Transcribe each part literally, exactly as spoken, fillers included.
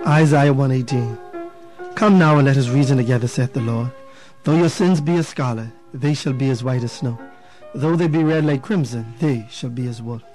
Isaiah one eighteen. Come now and let us reason together, saith the Lord. Though your sins be as scarlet, they shall be as white as snow. Though they be red like crimson, they shall be as wool.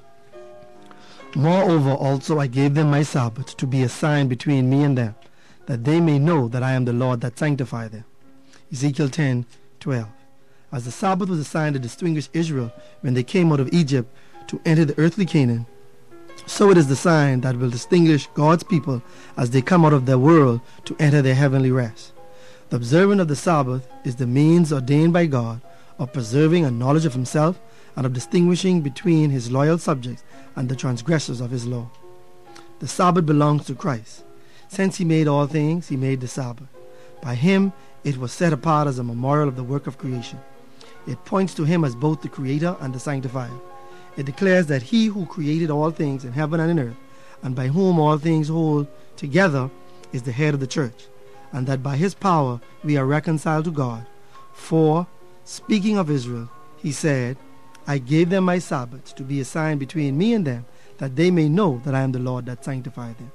Moreover also I gave them my Sabbath to be a sign between me and them, that they may know that I am the Lord that sanctify them. Ezekiel ten twelve. As the Sabbath was a sign to distinguish Israel when they came out of Egypt to enter the earthly Canaan, so it is the sign that will distinguish God's people as they come out of their world to enter their heavenly rest. The observance of the Sabbath is the means ordained by God of preserving a knowledge of himself and of distinguishing between his loyal subjects and the transgressors of his law. The Sabbath belongs to Christ. Since he made all things, he made the Sabbath. By him it was set apart as a memorial of the work of creation. It points to him as both the creator and the sanctifier. It declares that he who created all things in heaven and in earth, and by whom all things hold together, is the head of the church, and that by his power we are reconciled to God. For, speaking of Israel, he said, I gave them my Sabbath to be a sign between me and them, that they may know that I am the Lord that sanctify them.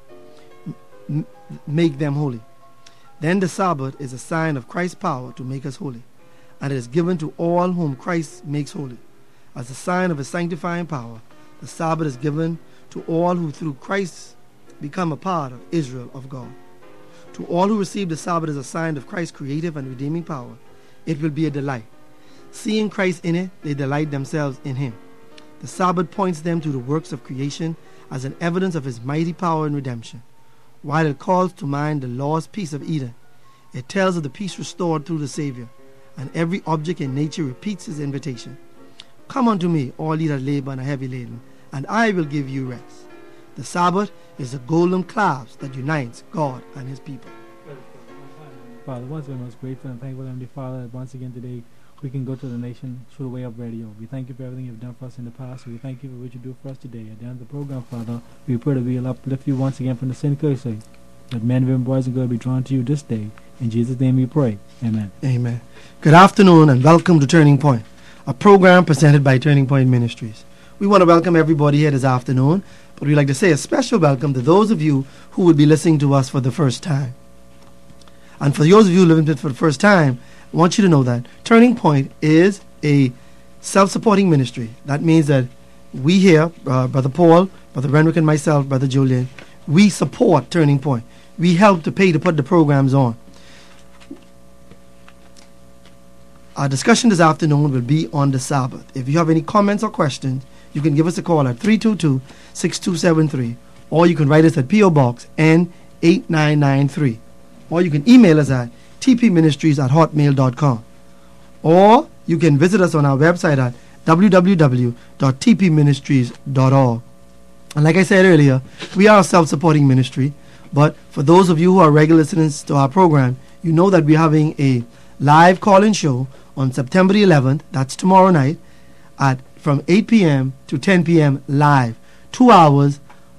M- make them holy. Then the Sabbath is a sign of Christ's power to make us holy, and it is given to all whom Christ makes holy. As a sign of his sanctifying power, the Sabbath is given to all who through Christ become a part of Israel of God. To all who receive the Sabbath as a sign of Christ's creative and redeeming power, it will be a delight. Seeing Christ in it, they delight themselves in him. The Sabbath points them to the works of creation as an evidence of his mighty power and redemption. While it calls to mind the lost peace of Eden, it tells of the peace restored through the Savior, and every object in nature repeats his invitation. Come unto me, all ye that labor and are heavy laden, and I will give you rest. The Sabbath is the golden clasp that unites God and his people. Father, once again, most grateful and thankful, Heavenly Father, that once again today we can go to the nation through the way of radio. We thank you for everything you've done for us in the past. We thank you for what you do for us today. At the end of the program, Father, we pray that we will uplift you once again from the sin curse, that men, women, boys, and girls be drawn to you this day. In Jesus' name we pray. Amen. Amen. Good afternoon and welcome to Turning Point, a program presented by Turning Point Ministries. We want to welcome everybody here this afternoon, but we'd like to say a special welcome to those of you who will be listening to us for the first time. And for those of you listening for the first time, I want you to know that Turning Point is a self-supporting ministry. That means that we here, uh, Brother Paul, Brother Renwick, and myself, Brother Julian, we support Turning Point. We help to pay to put the programs on. Our discussion this afternoon will be on the Sabbath. If you have any comments or questions, you can give us a call at three two two, six two seven three, or you can write us at P O Box N eight nine nine three, or you can email us at t p ministries at hotmail dot com, or you can visit us on our website at w w w dot t p ministries dot org. And like I said earlier, we are a self-supporting ministry, but for those of you who are regular listeners to our program, you know that we're having a live call-in show on September the eleventh, that's tomorrow night, at from eight p.m. to ten p.m. live. Two hours,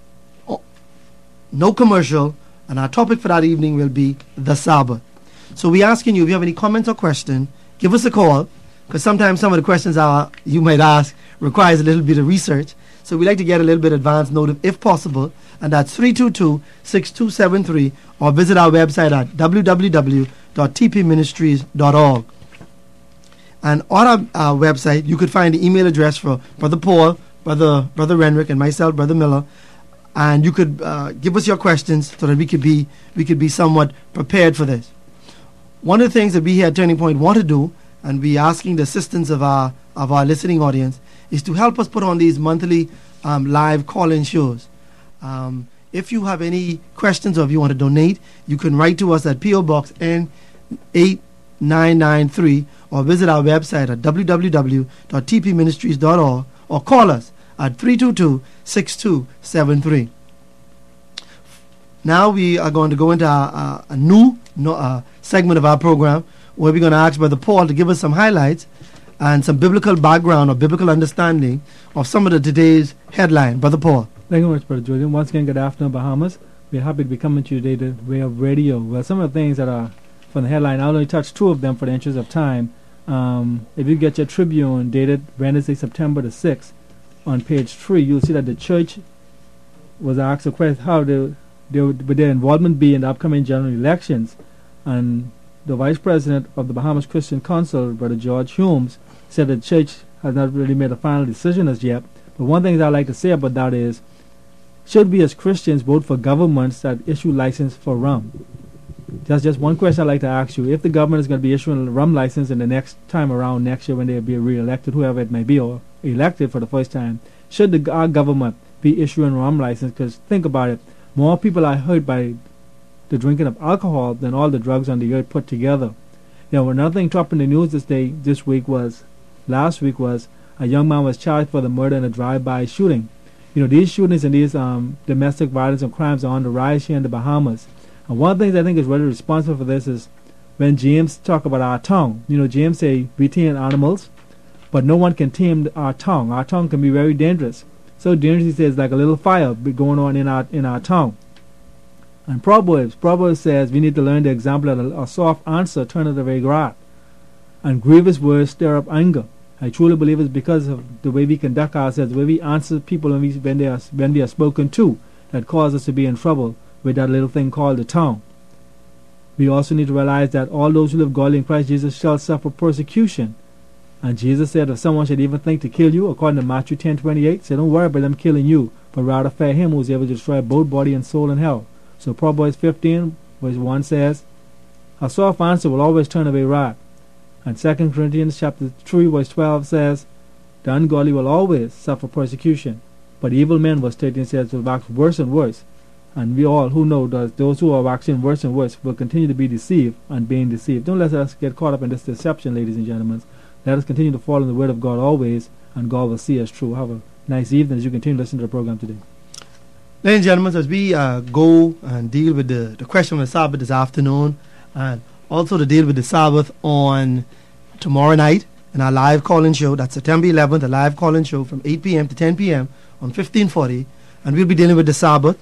no commercial, and our topic for that evening will be the Sabbath. So we're asking you, if you have any comments or questions, give us a call, because sometimes some of the questions are, you might ask requires a little bit of research. So we like to get a little bit advance notice if possible, and that's three two two, six two seven three, or visit our website at w w w dot t p ministries dot org. And on our, our website, you could find the email address for Brother Paul, Brother Brother Renwick, and myself, Brother Miller, and you could uh, give us your questions so that we could be we could be somewhat prepared for this. One of the things that we here at Turning Point want to do, and we asking the assistance of our of our listening audience, is to help us put on these monthly um, live call-in shows. Um, if you have any questions or if you want to donate, you can write to us at P O Box N eight nine nine three, or visit our website at w w w dot t p ministries dot org, or call us at three two two, six two seven three. Now we are going to go into our, uh, a new no, uh, segment of our program where we're going to ask Brother Paul to give us some highlights and some biblical background or biblical understanding of some of the today's headline. Brother Paul. Thank you very much, Brother Julian. Once again, good afternoon, Bahamas. We're happy to be coming to you today the way of radio. Well, some of the things that are from the headline, I'll only touch two of them for the interest of time. Um, if you get your Tribune dated Wednesday, September the sixth, on page three, you'll see that the church was asked a question, how the their, would their involvement be in the upcoming general elections? And the Vice President of the Bahamas Christian Council, Brother George Humes, said the church has not really made a final decision as yet. But one thing that I'd like to say about that is, should we as Christians vote for governments that issue license for rum? That's just one question I'd like to ask you. If the government is going to be issuing a rum license in the next time around, next year when they'll be re-elected, whoever it may be, or elected for the first time, should the, our government be issuing rum license? Because think about it, more people are hurt by the drinking of alcohol than all the drugs on the earth put together. You know, another thing top in the news this day, this week was, last week was, a young man was charged for the murder in a drive-by shooting. You know, these shootings and these um, domestic violence and crimes are on the rise here in the Bahamas. And one of the things I think is really responsible for this is when James talk about our tongue. You know, James say we tame animals, but no one can tame our tongue. Our tongue can be very dangerous. So dangerous, he says, like a little fire going on in our in our tongue. And Proverbs, Proverbs says we need to learn the example that a, a soft answer turneth away wrath, and grievous words stir up anger. I truly believe it's because of the way we conduct ourselves, the way we answer people when we when they are when we are spoken to, that cause us to be in trouble with that little thing called the tongue. We also need to realize that all those who live godly in Christ Jesus shall suffer persecution. And Jesus said, if someone should even think to kill you, according to Matthew ten twenty-eight, say, don't worry about them killing you, but rather fear him who is able to destroy both body and soul in hell. So Proverbs fifteen, verse one says, a soft answer will always turn away wrath. And Second Corinthians chapter three, verse twelve says, the ungodly will always suffer persecution, but evil men, verse thirteen says, will wax worse and worse. And we all who know that those who are waxing worse and worse will continue to be deceived and being deceived. Don't let us get caught up in this deception, ladies and gentlemen. Let us continue to follow the word of God always, and God will see us through. Have a nice evening as you continue to listen to the program today. Ladies and gentlemen, as we uh, go and deal with the, the question of the Sabbath this afternoon, and also to deal with the Sabbath on tomorrow night in our live call-in show, that's September eleventh, a live call-in show from eight p.m. to ten p.m. on fifteen forty, and we'll be dealing with the Sabbath.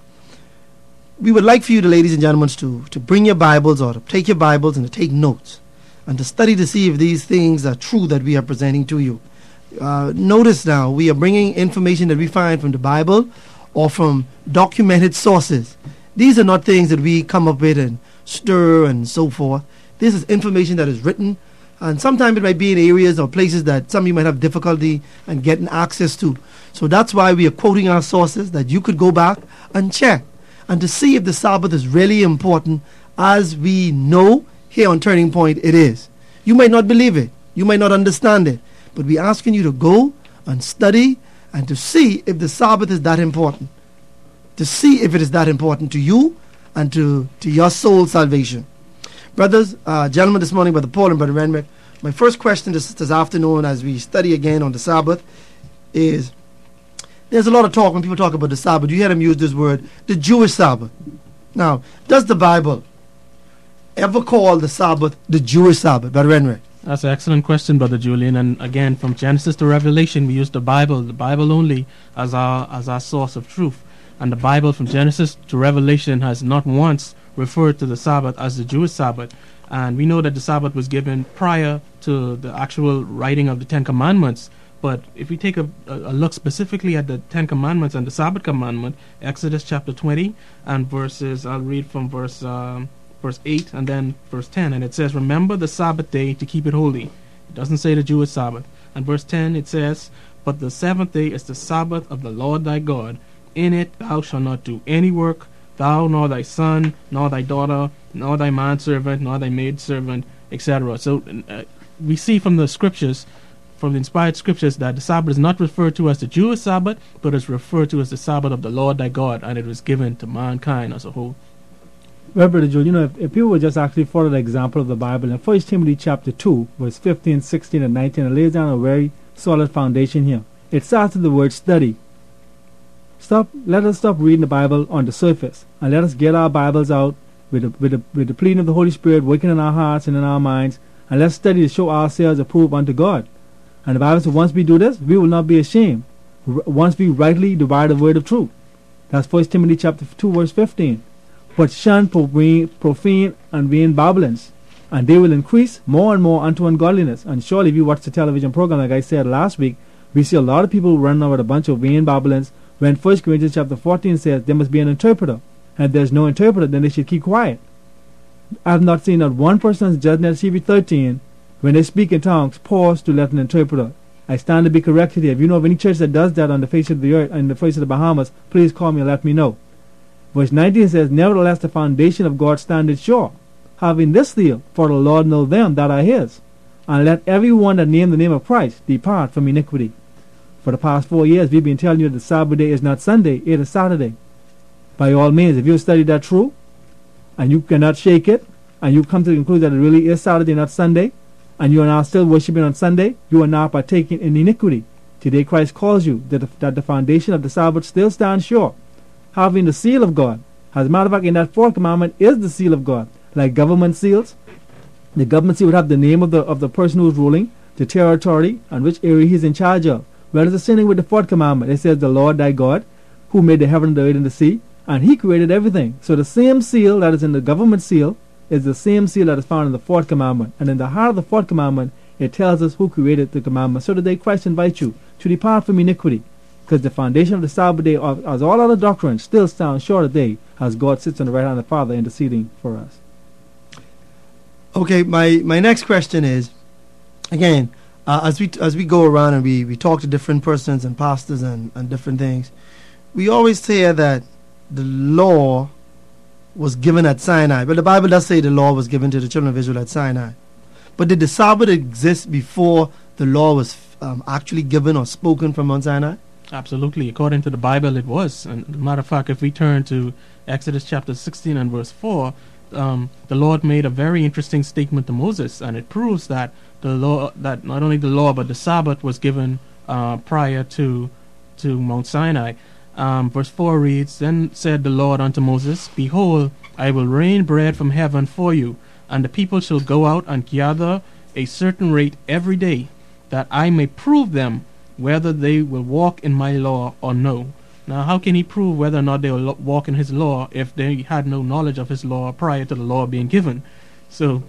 We would like for you, to, ladies and gentlemen, to, to bring your Bibles or to take your Bibles and to take notes and to study to see if these things are true that we are presenting to you. Uh, notice now, we are bringing information that we find from the Bible or from documented sources. These are not things that we come up with and stir and so forth. This is information that is written, and sometimes it might be in areas or places that some of you might have difficulty in getting access to. So that's why we are quoting our sources, that you could go back and check and to see if the Sabbath is really important, as we know here on Turning Point it is. You might not believe it, you might not understand it, but we're asking you to go and study and to see if the Sabbath is that important, to see if it is that important to you and to, to your soul salvation. Brothers, uh, gentlemen, this morning, Brother Paul and Brother Renwick, my first question this, this afternoon as we study again on the Sabbath is, there's a lot of talk when people talk about the Sabbath. You hear them use this word, the Jewish Sabbath. Now, does the Bible ever call the Sabbath the Jewish Sabbath? Brother Renwick. That's an excellent question, Brother Julian. And again, from Genesis to Revelation, we use the Bible, the Bible only, as our as our source of truth. And the Bible from Genesis to Revelation has not once referred to the Sabbath as the Jewish Sabbath. And we know that the Sabbath was given prior to the actual writing of the Ten Commandments. But if we take a, a look specifically at the Ten Commandments and the Sabbath commandment, Exodus chapter twenty and verses, I'll read from verse um, verse eight and then verse ten, and it says, remember the Sabbath day to keep it holy. It doesn't say the Jewish Sabbath. And verse ten, it says, but the seventh day is the Sabbath of the Lord thy God. In it thou shalt not do any work, thou nor thy son, nor thy daughter, nor thy manservant, nor thy maidservant, et cetera. So uh, we see from the scriptures, from the inspired scriptures, that the Sabbath is not referred to as the Jewish Sabbath, but is referred to as the Sabbath of the Lord thy God, and it was given to mankind as a whole. Well, Brother Joel, you know, if, if people would just actually follow the example of the Bible, in First Timothy chapter two, verse fifteen, sixteen, and nineteen, it lays down a very solid foundation here. It starts with the word study. Stop. Let us stop reading the Bible on the surface, and let us get our Bibles out with the, with the, with the pleading of the Holy Spirit working in our hearts and in our minds, and let's study to show ourselves approved unto God. And the Bible says, once we do this, we will not be ashamed. R- once we rightly divide the word of truth. That's First Timothy chapter two, verse fifteen. But shun profane, profane and vain babblings, and they will increase more and more unto ungodliness. And surely, if you watch the television program, like I said last week, we see a lot of people running over a bunch of vain babblings. When First Corinthians chapter fourteen says there must be an interpreter, and there's no interpreter, then they should keep quiet. I have not seen not one person in Judgment C V thirteen, when they speak in tongues, pause to let an interpreter. I stand to be corrected here. If you know of any church that does that on the face of the earth, on the face of the Bahamas, please call me and let me know. Verse nineteen says, nevertheless the foundation of God standeth sure, having this seal, for the Lord know them that are his. And let every one that name the name of Christ depart from iniquity. For the past four years, we've been telling you that the Sabbath day is not Sunday, it is Saturday. By all means, if you study that true, and you cannot shake it, and you come to the conclusion that it really is Saturday, not Sunday, and you are now still worshiping on Sunday, you are now partaking in iniquity. Today Christ calls you that the, that the foundation of the Sabbath still stands sure, having the seal of God. As a matter of fact, in that fourth commandment is the seal of God. Like government seals, the government seal would have the name of the of the person who is ruling, the territory, and which area he is in charge of. Well, it's the same thing with the fourth commandment. It says, the Lord thy God, who made the heaven, the earth, and the sea, and he created everything. So the same seal that is in the government seal is the same seal that is found in the fourth commandment. And in the heart of the fourth commandment, it tells us who created the commandment. So today Christ invites you to depart from iniquity, because the foundation of the Sabbath day, as all other doctrines, still stands sure today, as God sits on the right hand of the Father interceding for us. Okay, my, my next question is, again, uh, as we as we go around and we, we talk to different persons and pastors and, and different things, we always say that the law was given at Sinai. But the Bible does say the law was given to the children of Israel at Sinai. But did the Sabbath exist before the law was um, actually given or spoken from Mount Sinai? Absolutely. According to the Bible, it was. And as a matter of fact, if we turn to Exodus chapter sixteen and verse four, um, the Lord made a very interesting statement to Moses, and it proves that the law, that not only the law but the Sabbath was given uh, prior to to Mount Sinai. Um, verse four reads, Then said the Lord unto Moses, Behold, I will rain bread from heaven for you, and the people shall go out and gather a certain rate every day, that I may prove them whether they will walk in my law or no. Now, how can he prove whether or not they will lo- walk in his law if they had no knowledge of his law prior to the law being given? So,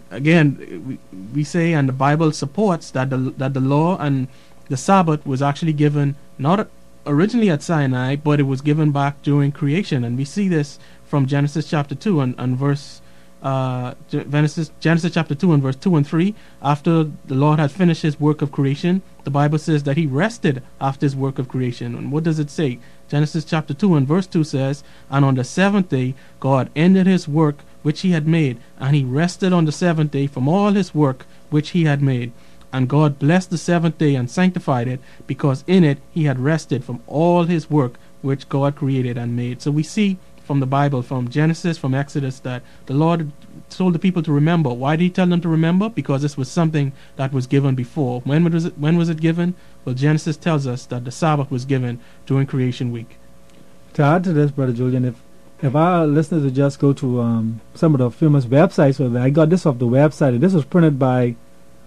again, we, we say, and the Bible supports that the that the law and the Sabbath was actually given not originally at Sinai, but it was given back during creation. And we see this from Genesis chapter two and, and verse uh, Genesis, Genesis chapter two and verse two and three. After the Lord had finished his work of creation, the Bible says that he rested after his work of creation. And what does it say? Genesis chapter two and verse two says, And on the seventh day God ended his work which he had made, and he rested on the seventh day from all his work which he had made. And God blessed the seventh day and sanctified it, because in it he had rested from all his work which God created and made. So we see from the Bible, from Genesis, from Exodus, that the Lord told the people to remember. Why did he tell them to remember? Because this was something that was given before. When was it, when was it given? Well, Genesis tells us that the Sabbath was given during creation week. To add to this, Brother Julian, if if our listeners would just go to um, some of the famous websites, so I got this off the website, and this was printed by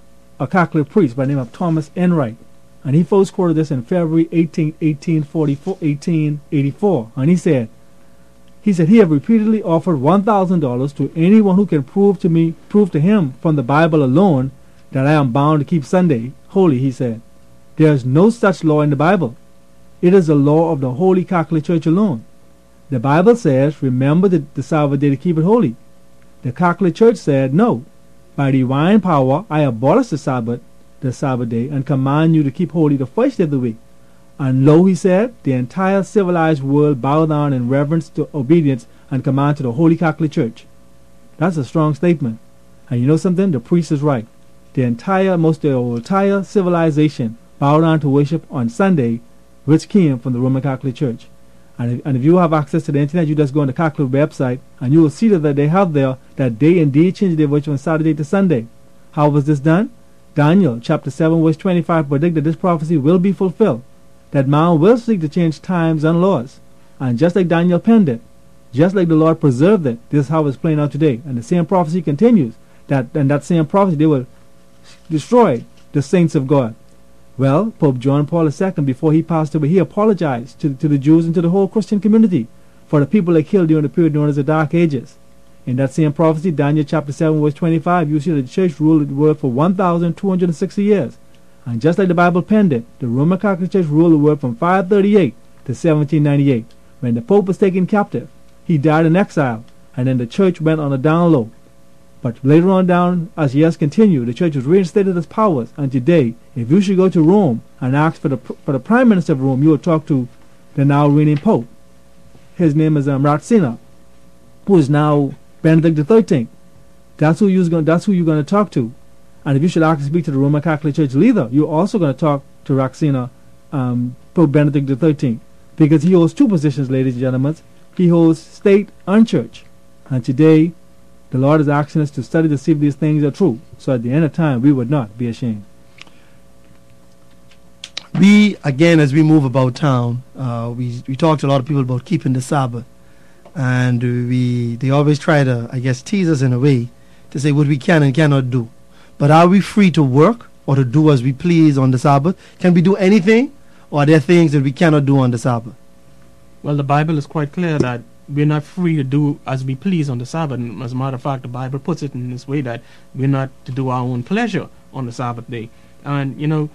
a Catholic priest by the name of Thomas Enright, and he first quoted this in February eighteenth, eighteen forty-four, eighteen eighty-four, and he said, he said, he have repeatedly offered one thousand dollars to anyone who can prove to me, prove to him from the Bible alone that I am bound to keep Sunday holy, he said. There is no such law in the Bible. It is the law of the Holy Catholic Church alone. The Bible says, remember the, the Sabbath day to keep it holy. The Catholic Church said, no. By divine power, I abolish the Sabbath, the Sabbath day, and command you to keep holy the first day of the week. And lo, he said, the entire civilized world bow down in reverence to obedience and command to the Holy Catholic Church. That's a strong statement. And you know something? The priest is right. The entire, most of the entire civilization bow down to worship on Sunday, which came from the Roman Catholic Church. And if, and if you have access to the internet, you just go on the Catholic website, and you will see that they have there that they indeed changed their worship from Saturday to Sunday. How was this done? Daniel chapter seven verse twenty-five predict that this prophecy will be fulfilled, that man will seek to change times and laws. And just like Daniel penned it, just like the Lord preserved it, this is how it's playing out today. And the same prophecy continues, that and that same prophecy, they will destroy the saints of God. Well, Pope John Paul the Second, before he passed away, he apologized to, to the Jews and to the whole Christian community for the people they killed during the period known as the Dark Ages. In that same prophecy, Daniel chapter seven verse twenty-five, you see that the church ruled the world for one thousand two hundred sixty years. And just like the Bible penned it, the Roman Catholic Church ruled the world from five thirty-eight to seventeen ninety-eight, when the Pope was taken captive. he died in exile, and then the church went on a down low. But later on down, as years continued, the church was reinstated as powers. And today, if you should go to Rome and ask for the for the prime minister of Rome, you will talk to the now reigning pope. His name is um, Ratzinger, who is now Benedict the thirteenth. That's who you're going. That's who you're going to talk to. And if you should ask to speak to the Roman Catholic Church leader, you're also going to talk to Ratzinger, um, Pope Benedict the thirteenth, because he holds two positions, ladies and gentlemen. He holds state and church. And today, the Lord is asking us to study to see if these things are true, so at the end of time we would not be ashamed. We, again, as we move about town, uh, we we talk to a lot of people about keeping the Sabbath. And we they always try to, I guess, tease us in a way to say what we can and cannot do. But are we free to work or to do as we please on the Sabbath? Can we do anything, or are there things that we cannot do on the Sabbath? Well, the Bible is quite clear that we're not free to do as we please on the Sabbath. And as a matter of fact, the Bible puts it in this way that we're not to do our own pleasure on the Sabbath day. And, you know,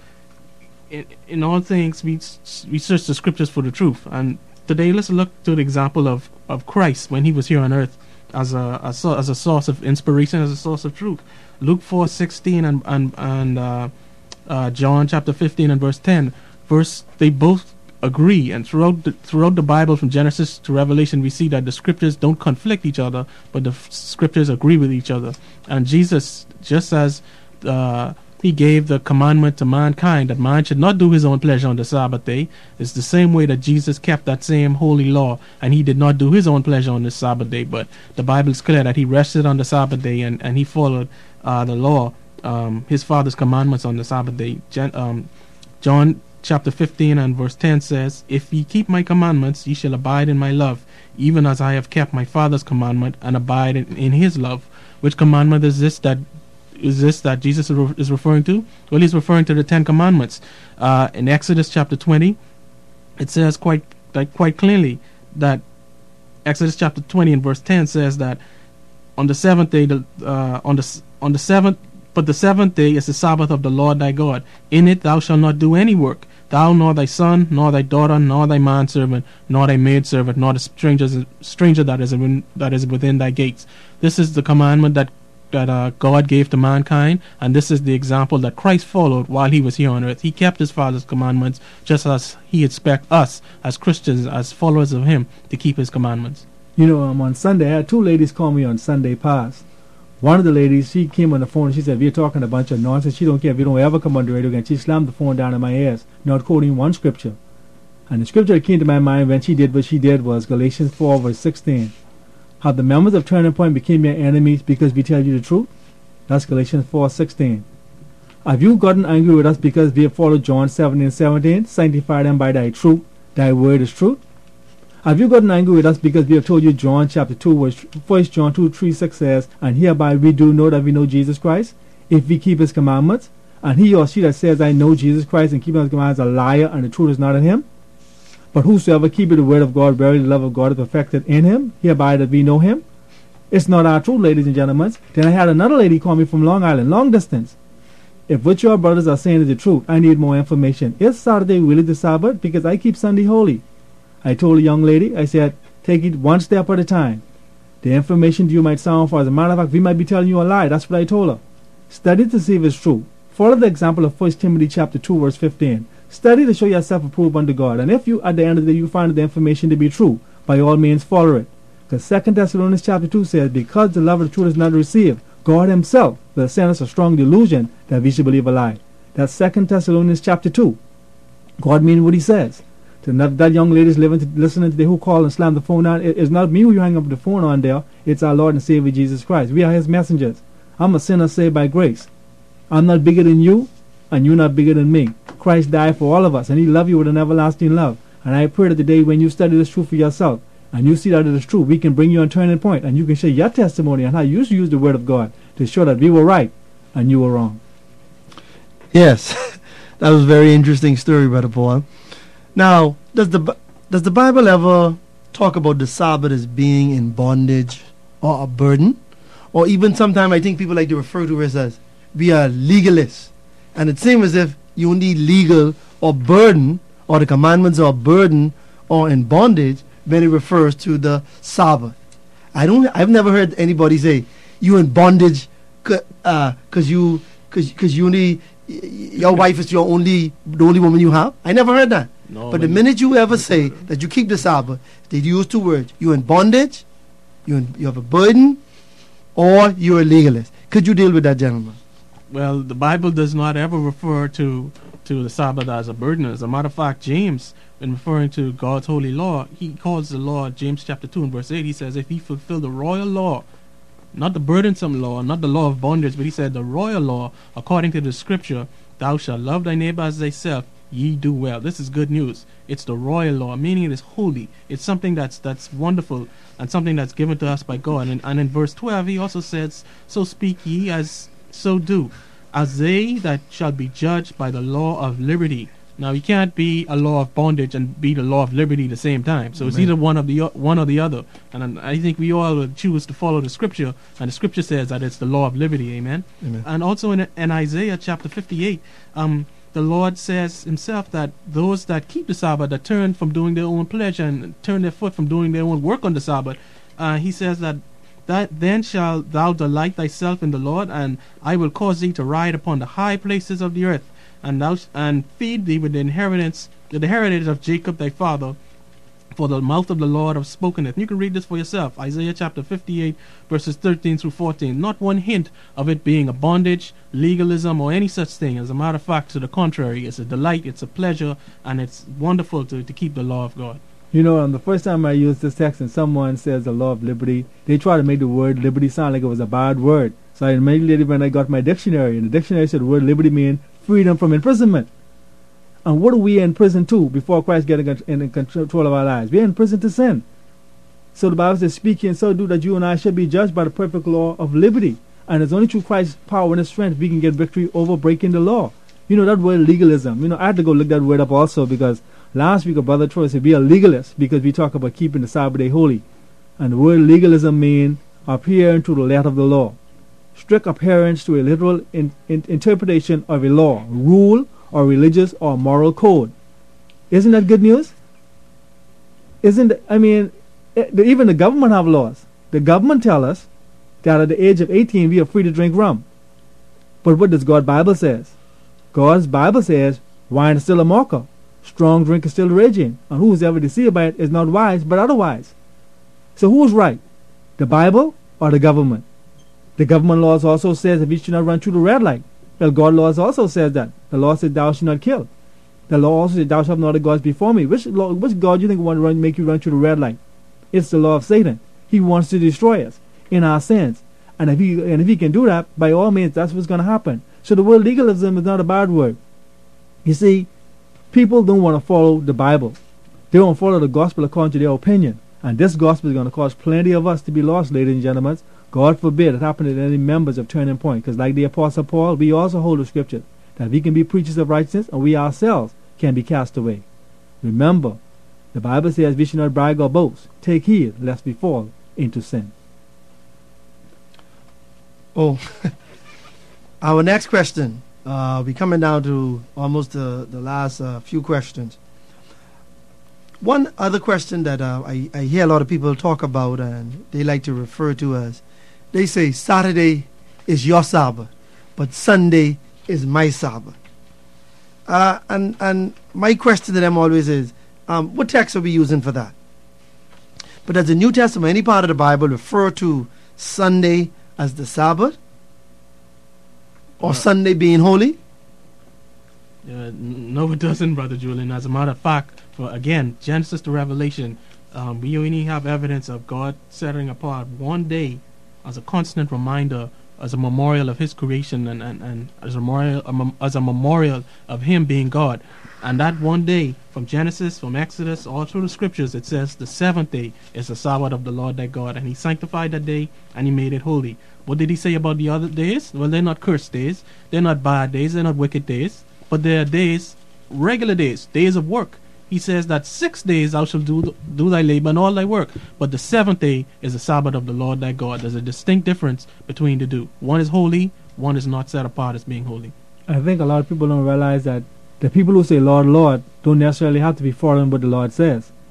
in, in all things, we, we search the scriptures for the truth. And today, let's look to the example of, of Christ when he was here on earth as a, as a as a source of inspiration, as a source of truth. Luke four sixteen and and and uh, uh, John chapter fifteen and verse ten, verse they both agree. And throughout the, throughout the Bible, from Genesis to Revelation, we see that the scriptures don't conflict each other, but the f- scriptures agree with each other. And Jesus, just as uh, he gave the commandment to mankind that man should not do his own pleasure on the Sabbath day, it's the same way that Jesus kept that same holy law, and he did not do his own pleasure on the Sabbath day. But the Bible is clear that he rested on the Sabbath day, and, and he followed uh, the law, um, his Father's commandments on the Sabbath day. Gen- um, John chapter fifteen and verse ten says, "If ye keep my commandments, ye shall abide in my love, even as I have kept my Father's commandment and abide in, in his love." Which commandment is this that is this that Jesus is referring to? Well, he's referring to the Ten Commandments. Uh, in Exodus chapter twenty, it says quite like quite clearly that Exodus chapter twenty and verse ten says that on the seventh day, the, uh, on the on the seventh, but the seventh day is the Sabbath of the Lord thy God. In it thou shalt not do any work, thou nor thy son, nor thy daughter, nor thy manservant, nor thy maidservant, nor the stranger stranger that is in, that is within thy gates. This is the commandment that that uh, God gave to mankind, and this is the example that Christ followed while he was here on earth. He kept his Father's commandments, just as he expects us as Christians, as followers of him, to keep his commandments. You know, um, on Sunday, I had two ladies call me on Sunday past. One of the ladies, she came on the phone and she said, "We're talking a bunch of nonsense. She don't care if you don't ever come on the radio again." She slammed the phone down in my ears, not quoting one scripture. And the scripture that came to my mind when she did what she did was Galatians four verse sixteen. How the members of Turning Point became your enemies because we tell you the truth? That's Galatians four sixteen. Have you gotten angry with us because we have followed John seventeen seventeen? Sanctify them by thy truth. Thy word is truth. Have you gotten angry with us because we have told you John chapter two, verse First John two, three, six says, "And hereby we do know that we know Jesus Christ, if we keep his commandments. And he or she that says, I know Jesus Christ, and keep his commandments, is a liar, and the truth is not in him. But whosoever keepeth the word of God, verily the love of God is perfected in him, hereby that we know him." It's not our truth, ladies and gentlemen. Then I had another lady call me from Long Island, long distance. "If what your brothers are saying is the truth, I need more information. Is Saturday really the Sabbath? Because I keep Sunday holy." I told the young lady, I said, take it one step at a time. The information to you might sound far. As a matter of fact, we might be telling you a lie. That's what I told her. Study to see if it's true. Follow the example of First Timothy chapter two, verse fifteen. Study to show yourself approved unto God. And if you, at the end of the day, you find the information to be true, by all means follow it. Because Second Thessalonians chapter two says, because the love of the truth is not received, God himself will send us a strong delusion that we should believe a lie. That's Second Thessalonians chapter two. God means what he says. To that, that young lady is listening today who called and slammed the phone down. It, it's not me who you hang up the phone on there. It's our Lord and Savior Jesus Christ. We are his messengers. I'm a sinner saved by grace. I'm not bigger than you, and you're not bigger than me. Christ died for all of us, and he loved you with an everlasting love. And I pray that today when you study this truth for yourself, and you see that it is true, we can bring you on Turning Point, and you can share your testimony on how you use the word of God to show that we were right and you were wrong. Yes, that was a very interesting story, Brother Paul. Now, does the does the Bible ever talk about the Sabbath as being in bondage or a burden? Or even sometimes I think people like to refer to it as we are legalists. And it seems as if you need legal or burden, or the commandments are burden or in bondage when it refers to the Sabbath. I don't. I've never heard anybody say you in bondage because uh, you because you only your wife is your only the only woman you have. I never heard that. No, but the minute you ever say that you keep the Sabbath, they use two words: you in bondage, you in, you have a burden, or you're a legalist. Could you deal with that, gentleman? Well, the Bible does not ever refer to to the Sabbath as a burden. As a matter of fact, James, in referring to God's holy law, he calls the law, James chapter two and verse eight, he says, if he fulfill the royal law, not the burdensome law, not the law of bondage, but he said the royal law, according to the scripture, thou shalt love thy neighbor as thyself, ye do well. This is good news. It's the royal law, meaning it is holy. It's something that's that's wonderful and something that's given to us by God. And, and in verse twelve, he also says, so speak ye as so do, as they that shall be judged by the law of liberty. Now, you can't be a law of bondage and be the law of liberty at the same time. So Amen. It's either one of the o- one or the other. And I think we all would choose to follow the scripture, and the scripture says that it's the law of liberty. Amen. Amen. And also in, in Isaiah chapter fifty-eight, um, the Lord says himself that those that keep the Sabbath, that turn from doing their own pleasure and turn their foot from doing their own work on the Sabbath, uh, he says that that then shalt thou delight thyself in the Lord, and I will cause thee to ride upon the high places of the earth, and thou sh- and feed thee with the inheritance, the heritage of Jacob thy father, for the mouth of the Lord have spoken it. And you can read this for yourself, Isaiah chapter fifty-eight, verses thirteen through fourteen. Not one hint of it being a bondage, legalism, or any such thing. As a matter of fact, to the contrary, it's a delight, it's a pleasure, and it's wonderful to, to keep the law of God. You know, um, the first time I used this text and someone says the law of liberty, they try to make the word liberty sound like it was a bad word. So I immediately, when I got my dictionary, and the dictionary said the word liberty means freedom from imprisonment. And what are we in prison to before Christ getting in, in control of our lives? We're in prison to sin. So the Bible says, speak ye and so do, that you and I should be judged by the perfect law of liberty. And it's only through Christ's power and his strength we can get victory over breaking the law. You know, that word legalism, you know, I had to go look that word up also, because last week a brother Troy said we are legalists because we talk about keeping the Sabbath day holy. And the word legalism means adhering to the letter of the law. Strict adherence to a literal in, in, interpretation of a law, rule, or religious or moral code. Isn't that good news? Isn't, I mean, it, even the government have laws. The government tell us that at the age of eighteen we are free to drink rum. But what does God's Bible says? God's Bible says wine is still a mocker, strong drink is still raging, and who is ever deceived by it is not wise but otherwise. So who's right? The Bible or the government? The government laws also says that we should not run through the red light. Well, God laws also says that. The law says thou shalt not kill. The law also says thou shalt not other gods before me. Which law, which God do you think want to run, make you run through the red light? It's the law of Satan. He wants to destroy us in our sins. And if he and if he can do that, by all means, that's what's going to happen. So the word legalism is not a bad word. You see, people don't want to follow the Bible. They want to follow the gospel according to their opinion. And this gospel is going to cause plenty of us to be lost, ladies and gentlemen. God forbid it happen to any members of Turning Point. Because like the Apostle Paul, we also hold the scripture that we can be preachers of righteousness and we ourselves can be cast away. Remember, the Bible says we should not brag or boast. Take heed lest we fall into sin. Oh, our next question. Uh, we're coming down to almost the, the last uh, few questions. One other question that uh, I, I hear a lot of people talk about and they like to refer to as, they say Saturday is your Sabbath, but Sunday is my Sabbath. Uh, and, and my question to them always is, um, what text are we using for that? But does the New Testament, any part of the Bible, refer to Sunday as the Sabbath? Or uh, Sunday being holy? Uh, no, it doesn't, Brother Julian. As a matter of fact, for again, Genesis to Revelation, um, we only have evidence of God setting apart one day as a constant reminder, as a memorial of his creation, and, and, and as, a memorial, um, as a memorial of him being God. And that one day, from Genesis, from Exodus, all through the scriptures, it says the seventh day is the Sabbath of the Lord thy God. And he sanctified that day, and he made it holy. What did he say about the other days? Well, they're not cursed days. They're not bad days. They're not wicked days. But they're days, regular days, days of work. He says that six days thou shalt do, do thy labor and all thy work. But the seventh day is the Sabbath of the Lord thy God. There's a distinct difference between the two. One is holy, one is not set apart as being holy. I think a lot of people don't realize that the people who say Lord, Lord don't necessarily have to be following what the Lord says.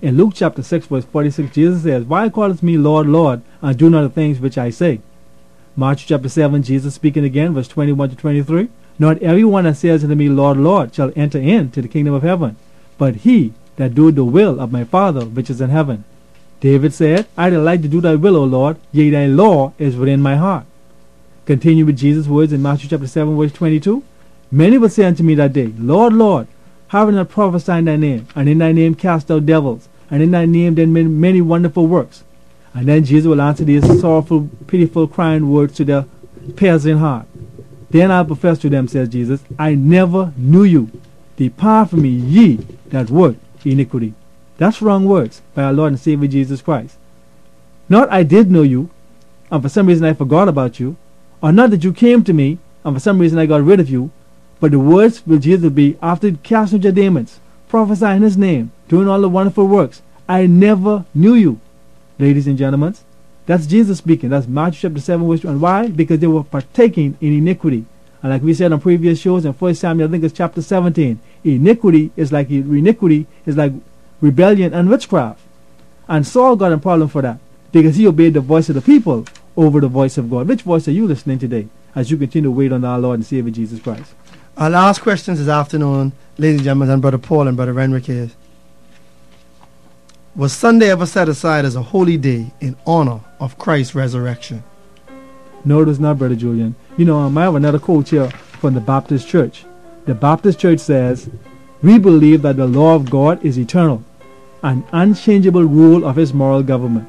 In Luke chapter six, verse forty-six, Jesus says, Why callest me Lord, Lord, and do not the things which I say? Matthew chapter seven, Jesus speaking again, verse twenty-one to twenty-three, Not everyone that says unto me, Lord, Lord, shall enter into the kingdom of heaven, but he that doeth the will of my Father which is in heaven. David said, I delight to do thy will, O Lord, yea, thy law is within my heart. Continue with Jesus' words in Matthew chapter seven, verse twenty-two, Many will say unto me that day, Lord, Lord, have I not prophesied in thy name, and in thy name cast out devils, and in thy name done many, many wonderful works? And then Jesus will answer these sorrowful, pitiful, crying words to their piercing heart. Then I'll profess to them, says Jesus, I never knew you. Depart from me, ye that work iniquity. That's wrong words by our Lord and Savior Jesus Christ. Not I did know you, and for some reason I forgot about you, or not that you came to me, and for some reason I got rid of you, but the words will Jesus be, after casting out your demons, prophesying in his name, doing all the wonderful works, I never knew you. Ladies and gentlemen, that's Jesus speaking. That's Matthew chapter seven, verse two. And why? Because they were partaking in iniquity. And like we said on previous shows, in First Samuel, I think it's chapter seventeen, iniquity is like iniquity is like rebellion and witchcraft. And Saul got a problem for that, because he obeyed the voice of the people over the voice of God. Which voice are you listening today as you continue to wait on our Lord and Savior Jesus Christ? Our last questions this afternoon, ladies and gentlemen, and Brother Paul and Brother Renwick here. Was Sunday ever set aside as a holy day in honor of Christ's resurrection? No, it was not, Brother Julian. You know, um, I have another quote here from the Baptist Church. The Baptist Church says, We believe that the law of God is eternal, an unchangeable rule of his moral government.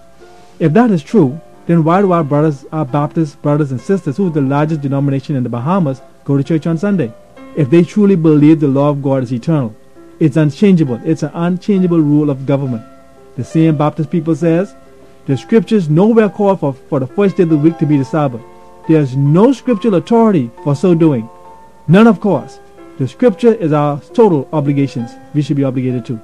If that is true, then why do our brothers, our Baptist brothers and sisters, who is the largest denomination in the Bahamas, go to church on Sunday? If they truly believe the law of God is eternal, it's unchangeable, it's an unchangeable rule of government. The same Baptist people says, the scriptures nowhere call for, for the first day of the week to be the Sabbath. There is no scriptural authority for so doing. None, of course. The scripture is our total obligations. We should be obligated to.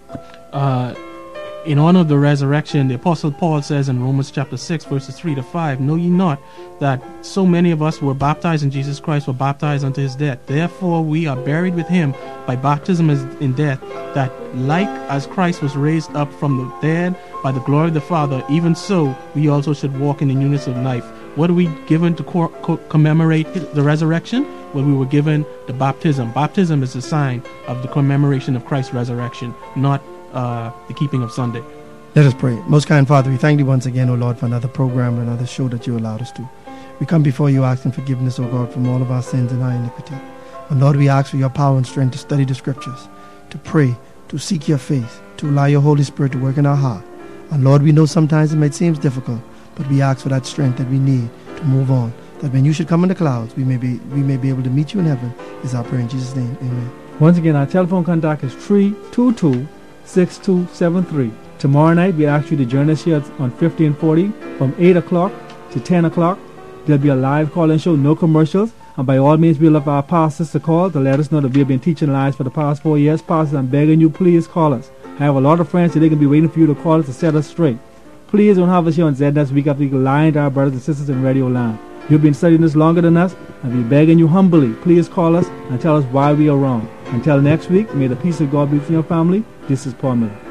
Uh, in honor of the resurrection, the Apostle Paul says in Romans chapter six, verses three to five, Know ye not that so many of us who were baptized in Jesus Christ were baptized unto his death? Therefore we are buried with him by baptism in death, that like as Christ was raised up from the dead by the glory of the Father, even so we also should walk in the newness of life. What are we given to co- co- commemorate the resurrection? Well, we were given the baptism. Baptism is a sign of the commemoration of Christ's resurrection, not uh, the keeping of Sunday. Let us pray. Most kind Father, we thank you once again, O Lord, for another program and another show that you allowed us to. We come before you asking forgiveness, O God, from all of our sins and our iniquity. And Lord, we ask for your power and strength to study the scriptures, to pray, to seek your faith, to allow your Holy Spirit to work in our heart. And Lord, we know sometimes it might seem difficult, but we ask for that strength that we need to move on, that when you should come in the clouds, we may be we may be able to meet you in heaven. Is our prayer in Jesus' name. Amen. Once again, our telephone contact is three two two, six two seven three. Tomorrow night, we ask you to join us here on fifteen forty from eight o'clock to ten o'clock. There'll be a live call-in show, no commercials. And by all means, we'll have our pastors to call to let us know that we have been teaching lives for the past four years. Pastors, I'm begging you, please call us. I have a lot of friends that they can be waiting for you to call us to set us straight. Please don't have us here on Z N S week after week lying to our brothers and sisters in Radio Land. You've been studying this longer than us, and we're begging you humbly, please call us and tell us why we are wrong. Until next week, may the peace of God be with your family. This is Paul Miller.